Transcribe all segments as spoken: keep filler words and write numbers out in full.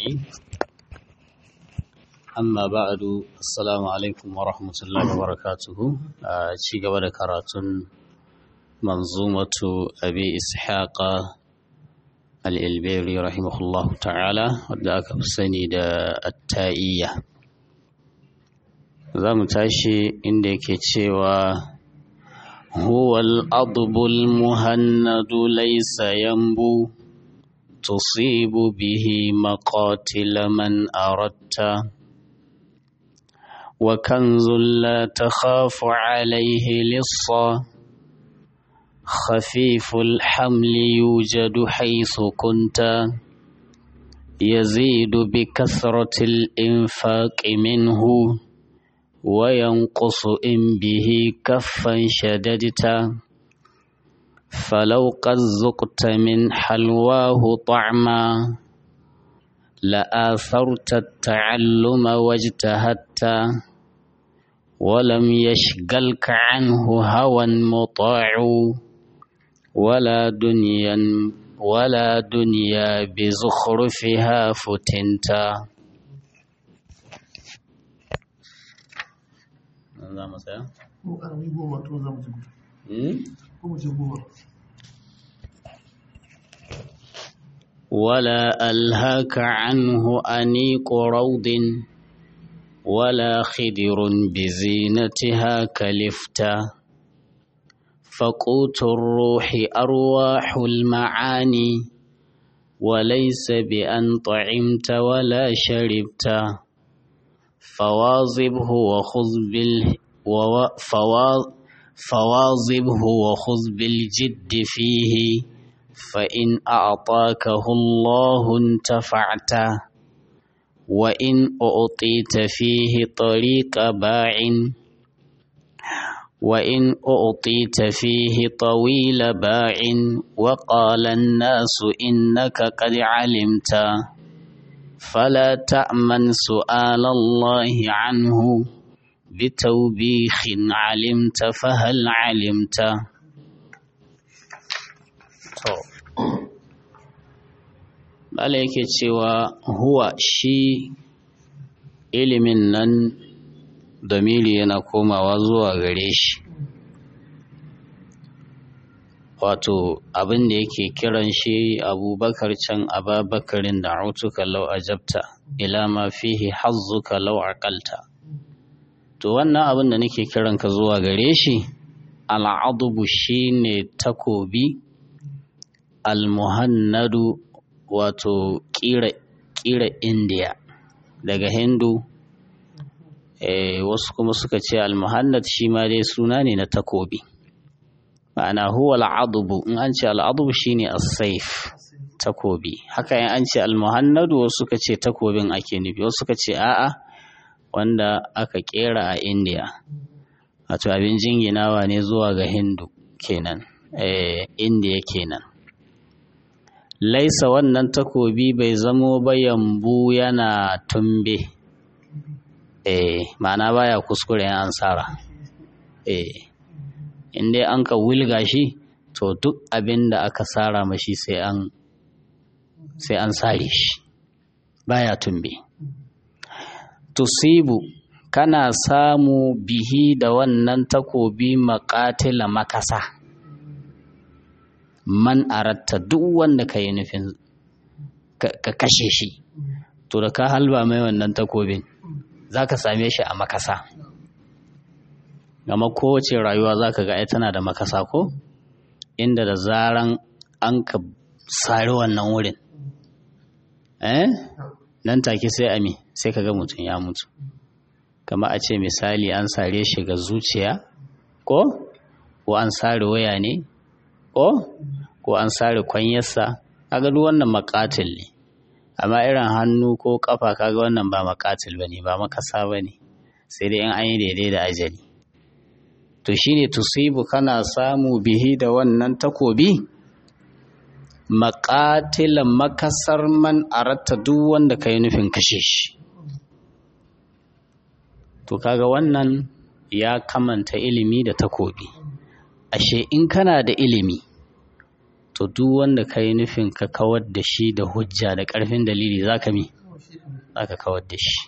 أجمعين أما بعد السلام عليكم ورحمة الله وبركاته شيء قبل كراتون منظومة أبي إسحاق الإلبيري رحمه الله تعالى وداك بسند التائية ذا متاشي عندك تشيوى هو الأضب المهند ليس ينبو تصيب به مقاتل من أردت وكنز لا تخاف عليه لصا خفيف الحمل يوجد حيث كنت يزيد بكثرة الإنفاق منه وينقص إن به كفا شددت فلو قد ذقت من حلواه طعما لآثرت التعلم واجتهدت ولم يشغلك عنه هوى مطاع ولا دنيا ولا دنيا بزخرفها فتنتا. ولا ألهاك عنه أنيق روض ولا خدر بزينتها كلفتا فقوت الروح أرواح المعاني وليس بأن طعمت ولا شربت فواظبه وخذ بال فواظبه وخذ بالجد فيه فإن أعطاكه الله انتفعت وإن أعطيت فيه طريق باع وإن أعطيت فيه طويل باع وقال الناس إنك قد علمت فلا تأمن سؤال الله عنه بتوبيخ علمت فهل علمت. Bala yake cewa huwa shi ilimin nan damiri yana komawa zuwa gare shi, wato abin da yake kiran shi abubakar can ababakarin da autuka lau ajabta ila ma fihi hazzuka lau aqalta. To wannan abin da nake kiran ka zuwa gare shi al'adubu shine takobi al-muhannadu wato kira kira indiya daga hindu eh, wasu kuma suka ce al-muhannad shi ma dai suna ne na takobi, ma'ana huwa al-adubu in an ce al-adubu shine as-saif takobi, haka in an ce al-muhannadu wasu suka ce takobin ake nufi, wasu suka ce a'a wanda aka kera a indiya wato abin jinginawa ne zuwa ga hindu kenan, eh, indiya kenan. Laisa wannan takobi bai zamo ba yambu yana tumbe, eh, ma'ana baya kuskure an sara, eh, inda an ka wilga shi to duk abin da aka sara mashi sai an sai an sare shi baya tumbe. Tusibu kana samu bihi da wannan takobi maƙatila makasa man aratta duk wanda ka yi nufin ka kashe shi to da ka halba mai wannan takobin za ka same shi a makasa. Gama kowace rayuwa za ka ga ai tana da makasa ko inda da zaran an ka sari wannan wurin eh nan take sai ami sai ka ga mutum ya mutu. Kama a ce misali an sare shi ga zuciya ko ko an sare waya ne ko ko an sare kwanyarsa, kaga duk wannan makatil ne. Amma irin hannu ko kafa kaga wannan ba makatil bane, ba makasa bane, sai dai in an yi daidai da ajali. To shine tusibu kana samu bihi da wannan takobi maqatilan makasar man aratta duk wanda kai nufin kashe shi. To kaga wannan ya kamanta ilimi da takobi. Ashe in kana da ilimi to duk wanda kai nufin ka kawar da shi da hujja da ƙarfin dalili zaka mi aka kawar da shi.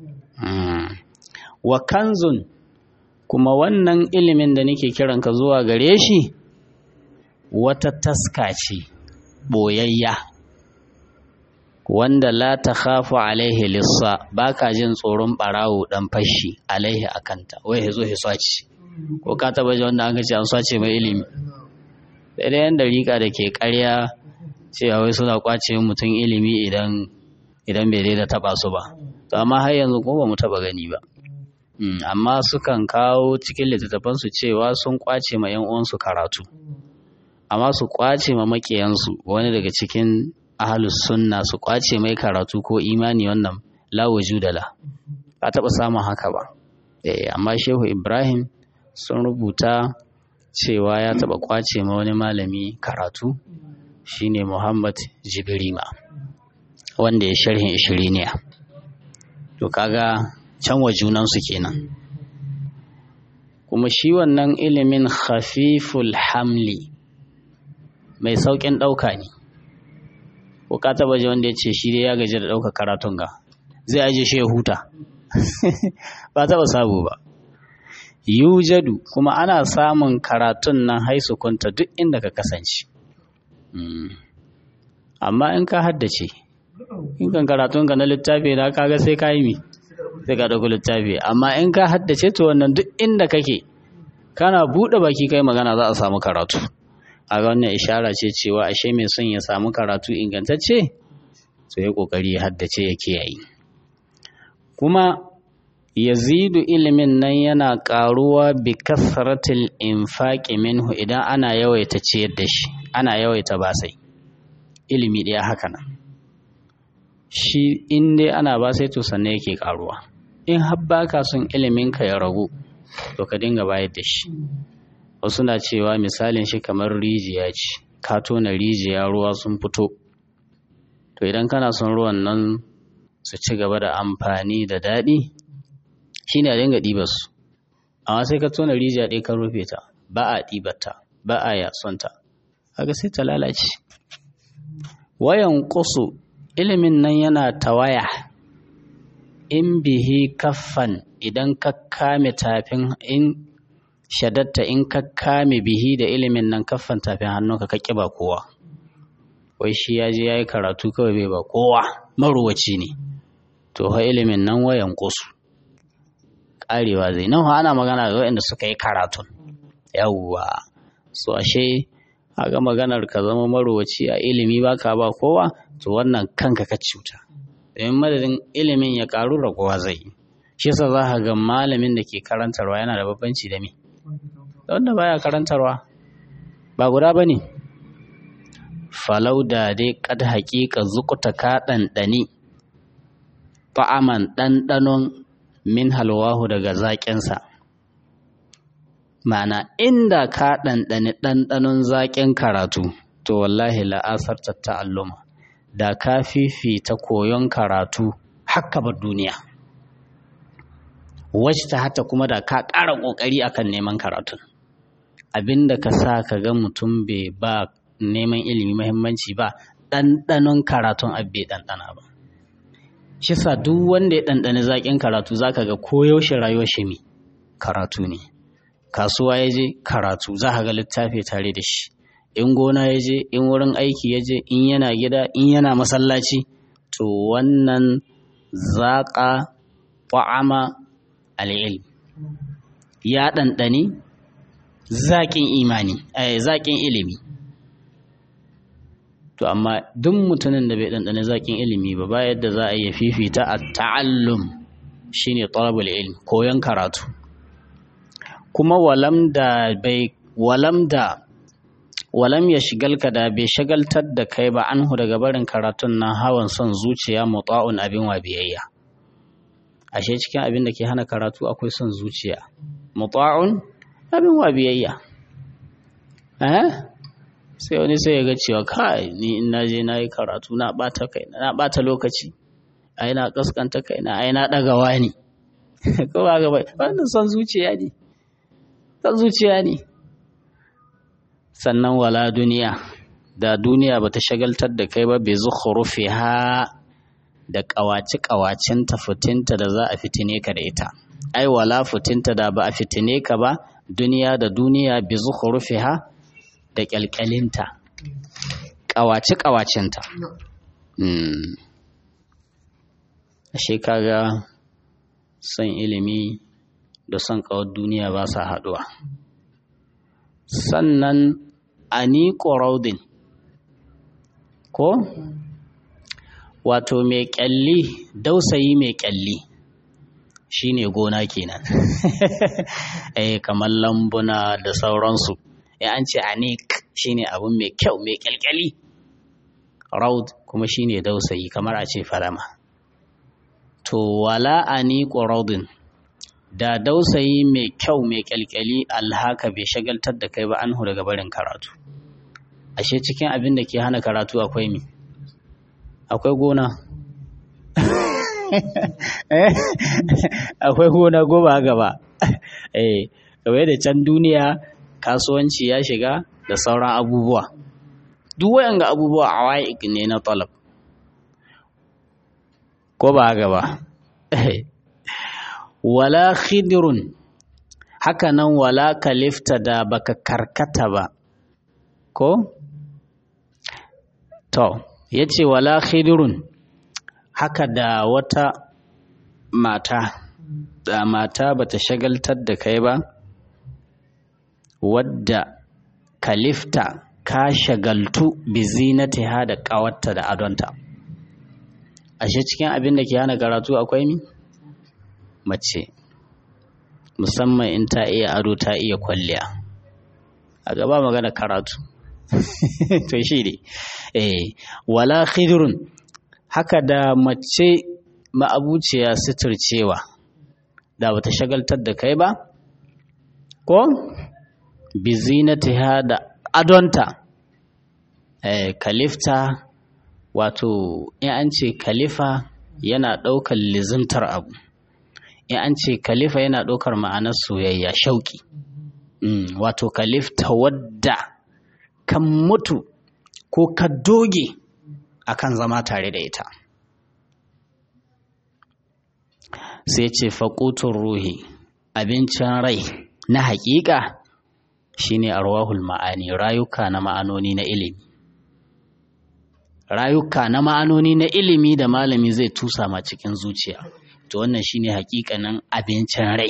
Wa kanzun, kuma wannan ilimin da nake kiranka zuwa gare shi wata taska ce boyayya wanda la ta khafu alaihi lissa, baka jin tsoron barawo dan fashi alaihi akanta, wai yazo ya swaci ko ka taba ji wanda an ce an swace mai ilimi. Sai dai yan dariƙa da ke ƙarya cewa wai suna kwace mutum ilimi idan idan bai daida taba su ba, to amma har yanzu ko ba mu taba gani ba. Amma sukan kawo cikin littattafansu cewa sun kwace ma yan uwansu karatu, amma su kwace ma makiyansu wani daga cikin ahlus sunna su kwace mai karatu ko imani, wannan la wujudala, ba taba samun haka ba. Eh, amma Shehu Ibrahim sun rubuta cewa ya taba kwace ma wani malami karatu, shine Muhammad Jibrima wanda ya sharhin ishiriniya. To kaga can wa junansu kenan. Kuma shi wannan ilimin khafiful hamli, mai saukin ɗauka ne. Ko ka taba ji wanda ya ce shi dai ya gaji da ɗauka karatun ga zai aje shi ya huta? Ba taba sabo ba. Yujadu, kuma ana samun karatun nan haisu kunta duk inda ka kasance. Amma in ka haddace, in kan karatun ka na littafi da kaga sai ka yi mi sai ka dauki littafi, amma in ka haddace to wannan duk inda kake kana bude baki kai magana za a samu karatu. A ga wannan ishara ce cewa ashe mai son ya samu karatu ingantacce to ya kokari ya haddace ya kiyaye. Kuma yazidu ilimin nan yana karuwa bi kasratil infaqi minhu, idan ana yawaita ciyar da shi, ana yawaita basai. Ilimi ɗaya haka nan, shi in dai ana basai to sannan yake karuwa. In har baka son ilimin ka ya ragu to ka dinga bayar da shi. Wasu na cewa misalin shi kamar rijiya ce, ka tona rijiya ruwa sun fito, to idan kana son ruwan nan su ci gaba da amfani da daɗi shi ne a dinga ɗibar su. Amma sai ka tona rijiya ɗaya ka rufe ta, ba a ɗibarta, ba a yasonta, haka sai ta lalace. Wayan ƙusu, ilimin nan yana tawaya in bihi kaffan, idan ka kame tafin, in shadatta in ka kame bihi da ilimin nan kaffan tafin hannunka ka ƙiba kowa. Wai shi ya je ya yi karatu kawai bai ba kowa, maruwaci ne. To ha ilimin nan wayan ƙusu, ƙarewa zai. Nan ana magana ga waɗanda suka yi karatun. Yawwa, so ashe aga maganar ka zama maruwaci a ilimi baka ba kowa, to wannan kanka ka cuta. Domin madadin ilimin ya ƙaru raguwa zai yi. Shi yasa za ka ga malamin da ke karantarwa yana da babbanci da me? Da wanda baya karantarwa ba guda ba ne. Falau da dai kad haƙiƙa zukuta ka ɗanɗani ta'aman ɗanɗanon min halwahu daga zaƙinsa. Ma'ana inda ka ɗanɗani ɗanɗanon zaƙin karatu, to wallahi la'asar ta'alluma, da ka fifita koyon karatu haka bar duniya. Wacce ta hata kuma da ka ƙara ƙoƙari akan neman karatun. Abinda ka sa ka ga mutum bai ba neman ilimi muhimmanci ba, ɗanɗanon karatun abbe ɗanɗana ba. Shi sa duk wanda ya ɗanɗani zaƙin karatu za ka ga koyaushe rayuwar shi mi karatu ne. Kasuwa ya je karatu, za ka ga littafi tare da shi. In gona ya je, in wurin aiki ya je, in yana gida, in yana masallaci, to wannan zaƙa ta'ama al'ilm, ya ɗanɗani zaƙin imani, eh, zaƙin ilimi. To amma duk mutumin da bai ɗanɗani zaƙin ilimi ba, ba yadda za a iya fifita a ta'allum, shine talabul ilm, koyon karatu. Kuma walam da bai walam da walam ya shigalka da bai shagaltar da kai ba anhu daga barin karatun nan hawan son zuciya muta'un abin wa biyayya. Ashe cikin abin da ke hana karatu akwai son zuciya, muta'un abin wa biyayya. Eh? Sai wani sai ya ga cewa kai ni in naje nayi karatu na bata kai na bata lokaci, ai na kaskanta kai na ai na dagawa ne. Ko ba ga ba, wannan son zuciya ne. Son zuciya ne. Sannan wala duniya, da duniya bata shagaltar da kai ba bai zukhrufiha da ƙawace-ƙawacinta fitinta da za a fitine ka da ita ai wala fitinta da ba a fitine ka ba duniya da duniya bi zukhrufiha da kyalkyalinta ƙawace-ƙawacinta mm. ashe kaga son ilimi da son ƙawar duniya ba sa haɗuwa sannan ani ƙoraudin ko wato mai ƙyalli dausayi mai ƙyalli shine gona kenan eh kamar lambuna da sauransu ya an ce anik shine abun mai kyau mai ƙyalƙyali raud kuma shine dausayi kamar a ce farama to wala aniqu raudin da dausayi mai kyau mai kyalkyali alhaka bai shagaltar da kai ba anhu daga barin karatu ashe cikin abin da ke hana karatu akwai mi akwai gona akwai gona goma gaba eh kawai da can duniya kasuwanci ya shiga da sauran abubuwa duk wayanga abubuwa awaiq ne na talab ko ba gaba wala khidrun haka nan wala kalifta da baka karkata ba ko to yace wala khidrun haka da wata mata da mata bata shagaltar da kai ba wadda kalifta ka shagaltu bi zinatiha da kawarta da adonta ashe cikin abin da ke hana karatu akwai mi mace musamman in ta iya ado ta iya kwalliya a gaba magana karatu to shi ne eh wala khidrun haka da mace ma'abuciya suturcewa da bata shagaltar da kai ba ko bi zinatiha da adonta eh kalifta wato in an ce kalifa yana ɗaukar lizimtar abu in an ce kalifa yana ɗaukar ma'anar soyayya shauki mm, wato kalifta wadda kan mutu ko ka doge akan zama tare da ita sai ce faƙutun ruhi abincin rai na haƙiƙa shine arwahul ma'ani rayuka na ma'anoni na ilimi rayuka na ma'anoni na ilimi da malami zai tusa ma cikin zuciya to wannan shine haƙiƙanin abincin rai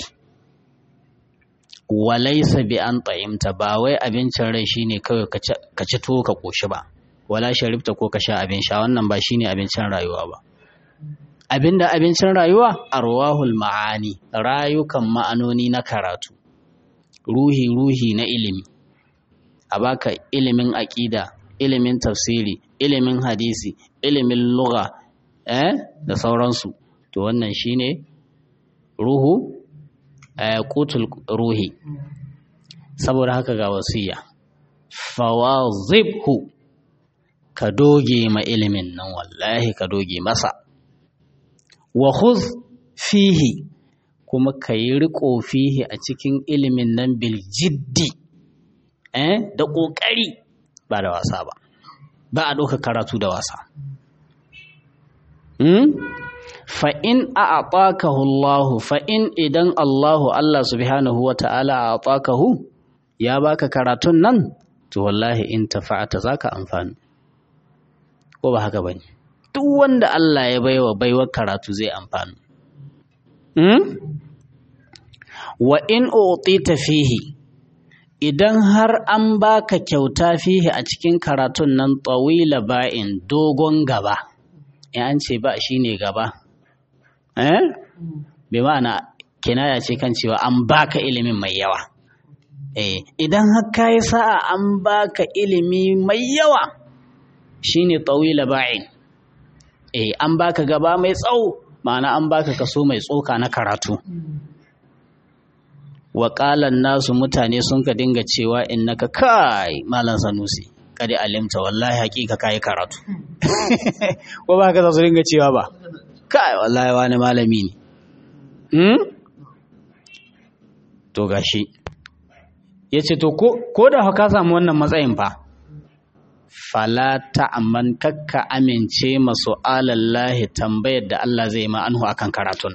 walaysa bi an ta'imta ba wai abincin rai shine kawai ka ci tuwo ka koshi ba wala sharibta ko ka sha abin sha wannan ba shine abincin rayuwa ba abinda abincin rayuwa arwahul ma'ani rayukan ma'anoni na karatu ruhi ruhi na ilimi a baka ilimin aqida ilimin tafsiri ilimin hadisi ilimin lugha eh da sauransu to wannan shine ruhu eh qutul ruhi saboda haka ga wasiya fawazibhu ka doge ma ilimin nan wallahi ka doge masa wa khudh fihi kuma ka yi riko fihi a cikin ilimin nan bil jiddi eh da kokari ba da wasa ba ba a ɗauka karatu da wasa hmm? fa in a'takahu Allah fa in idan Allah Allah subhanahu wa ta'ala a'takahu ya baka karatun nan to wallahi in tafa'ata zaka amfani ko ba haka bane duk wanda Allah ya baiwa baiwar karatu zai amfani hmm? wa in utita fihi idan har an baka kyauta fihi a cikin karatun nan tawila ba'in dogon gaba in an ce ba shine gaba eh bi ma'ana kinaya ce kan cewa an baka ilimin mai yawa eh idan har kai sa'a an baka ilimi mai yawa shine tawila ba'in eh an baka gaba mai tsawo ma'ana an baka kaso mai tsoka na karatu wa qalan nasu mutane sun ka dinga cewa innaka kai malam Sanusi kadi alimta wallahi hakika kai karatu ko ba ka su dinga cewa ba kai wallahi wani malami ne hmm to gashi yace to ko ko da ka samu wannan matsayin fa fala ta'amman kakka amince masu alallahi tambayar da Allah zai ma anhu akan karatun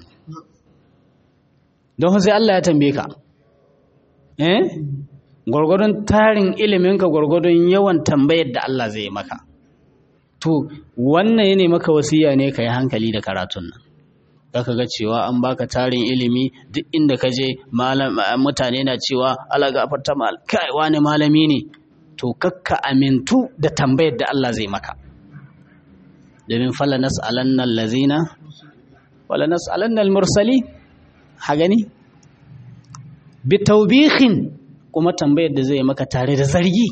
don sai Allah ya tambaye ka eh gwargwadon tarin iliminka gwargwadon yawan tambayar da Allah zai maka to wannan ne maka wasiya ne ka yi hankali da karatun nan zaka ga cewa an baka tarin ilimi duk inda ka je mutane na cewa Allah gafarta mal kai wani malami ne to kakka amintu da tambayar da Allah zai maka domin fala nas'alanna allazina wala nas'alanna almursali ha gani bi tawbihin kuma tambayar da zai maka tare da zargi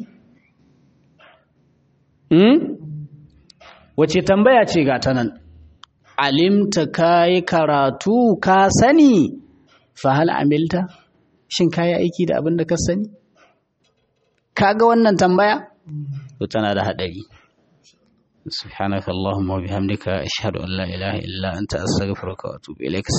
hmm? wace tambaya ce ga ta nan alimta kayi karatu ka sani fa hal amilta shin kayi aiki da abin da ka sani kaga wannan tambaya to tana da hadari subhanakallahumma wa bihamdika ashhadu an la ilaha illa anta astaghfiruka wa atubu ilaik